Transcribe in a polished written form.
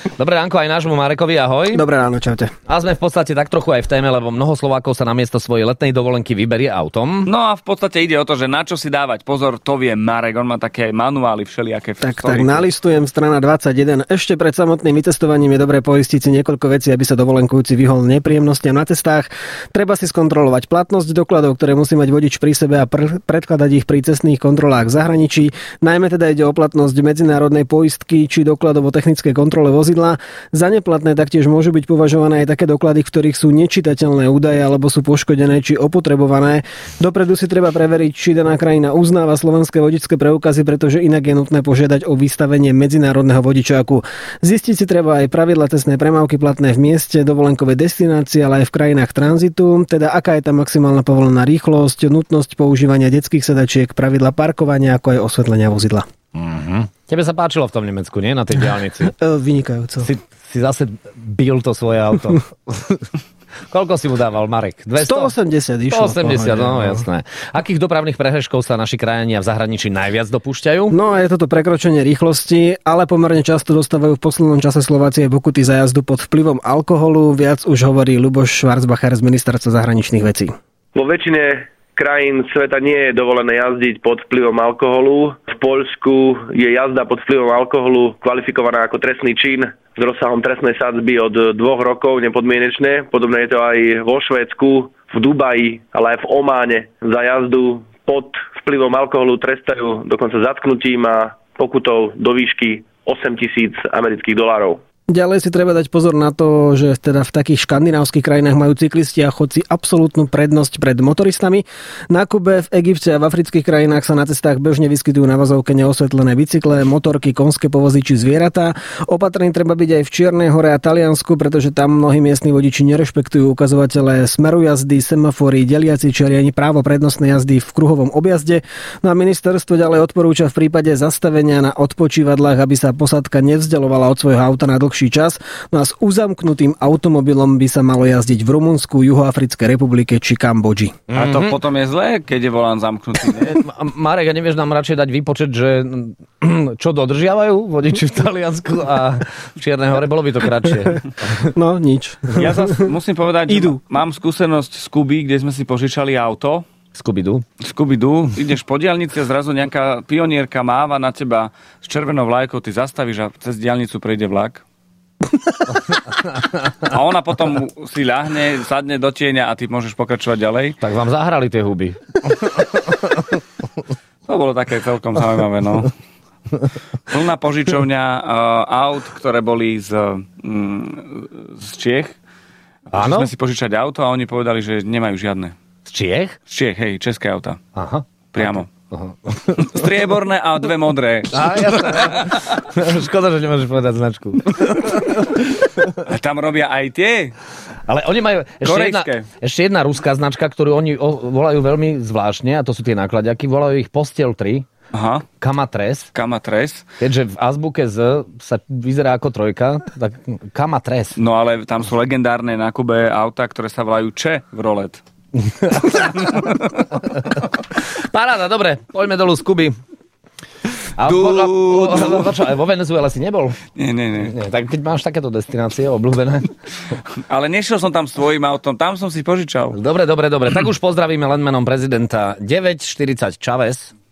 Dobré ránko aj nášmu Marekovi, ahoj. Dobré ráno, čaute. A sme v podstate tak trochu aj v téme, lebo mnoho Slovákov sa namiesto svojej letnej dovolenky vyberie autom. No a v podstate ide o to, že na čo si dávať pozor, to vie Marek, on má také aj manuály všelijaké. Tak nalistujem strana 21. Ešte pred samotným vycestovaním je dobré poistiť si niekoľko vecí, aby sa dovolenkujúci vyhol nepríjemnostiam na cestách. Treba si skontrolovať platnosť dokladov, ktoré musí mať vodič pri sebe a predkladať ich pri cestných kontrolách v zahraničí. Najmä teda ide o platnosť medzinárodnej poistky či dokladov o technickej kontrole vozidla. Za neplatné taktiež môžu byť považované aj také doklady, v ktorých sú nečitateľné údaje alebo sú poškodené či opotrebované. Dopredu si treba preveriť, či daná krajina uznáva slovenské vodičské preukazy, pretože inak je nutné požiadať o vystavenie medzinárodného vodičáku. Zistiť si treba aj pravidla cestnej premávky platné v mieste dovolenkovej destinácie, ale aj v krajinách tranzitu, teda aká je tam maximálna povolená rýchlosť, nutnosť používania detských sedačiek, pravidla parkovania, ako aj osvetlenia vozidla. Tebe sa páčilo v tom Nemecku, nie? Na tej diaľnici. Vynikajúco. Si zase bil to svoje auto. Koľko si mu dával, Marek? 200? 180 išlo. 180, no jasné. Akých dopravných prehreškov sa naši krajania v zahraničí najviac dopúšťajú? No je toto prekročenie rýchlosti, ale pomerne často dostávajú v poslednom čase Slováci aj pokuty za jazdu pod vplyvom alkoholu. Viac už hovorí Ľuboš Schwarzbacher z Ministerstva zahraničných vecí. Vo väčšine krajín sveta nie je dovolené jazdiť pod vplyvom alkoholu. V Poľsku je jazda pod vplyvom alkoholu kvalifikovaná ako trestný čin s rozsahom trestnej sadzby od 2 rokov nepodmienečne. Podobne je to aj vo Švédsku, v Dubaji, ale aj v Ománe. Za jazdu pod vplyvom alkoholu trestajú dokonca zatknutím a pokutou do výšky $8,000 amerických. Ďalej si treba dať pozor na to, že teda v takých škandinávskych krajinách majú cyklisti a chodci absolútnu prednosť pred motoristami. Na Kube, v Egypte a v afrických krajinách sa na cestách bežne vyskytujú na vozovke neosvetlené bicykle, motorky, konské povozy či zvieratá. Opatrný treba byť aj v Čiernej Hore a Taliansku, pretože tam mnohí miestni vodiči nerešpektujú ukazovatele smeru jazdy, semafory, deliaci čiary ani právo prednostnej jazdy v kruhovom objazde. No a ministerstvo ďalej odporúča v prípade zastavenia na odpočívadlách, aby sa posádka nevzdialovala od svojho auta na dlhší čas. No a s uzamknutým automobilom by sa malo jazdiť v Rumunsku, Juhoafrickej republike či Kambodži. A to potom je zlé, keď je volán zamknutý. Marek, a nevieš nám radšej dať výpočet, že čo dodržiavajú vodiči v Taliansku a v Čiernej Hore? Bolo by to kratšie. No, nič. Ja sa musím povedať, že mám skúsenosť z Kuby, kde sme si požičali auto. Scooby-Doo. Ideš po diaľnici a zrazu nejaká pionierka máva na teba s červenou vlajkou, ty zastavíš a cez diaľnicu prejde vlak. A ona potom si ľahne, sadne do tieňa a ty môžeš pokračovať ďalej. Tak vám zahrali tie huby. To bolo také celkom zaujímavé, no. Plná požičovňa aut, ktoré boli z Čiech. Áno? Sme si požičať auto a oni povedali, že nemajú žiadne. Z Čiech? Z Čiech, hej, české auta. Aha. Priamo. Aha. Strieborné a 2 modré. Škoda, že nemôžeš povedať značku. A tam robia aj tie. Ale oni majú ešte jedna ruská značka, ktorú oni volajú veľmi zvláštne, a to sú tie nákladiaky, volajú ich Postel 3. Aha. Kamatres. Keďže v azbuke Z sa vyzerá ako trojka, tak Kamatres. No ale tam sú legendárne na Kube auta, ktoré sa volajú Chevrolet. Paráda, dobre, poďme dolu z Kuby. A vo Venezuele si nebol? Nie. Tak keď máš takéto destinácie obľúbené. Ale nešiel som tam s tvojím autom, tam som si požičal. Dobre. Tak už pozdravíme len menom prezidenta. 9:40 Chávez.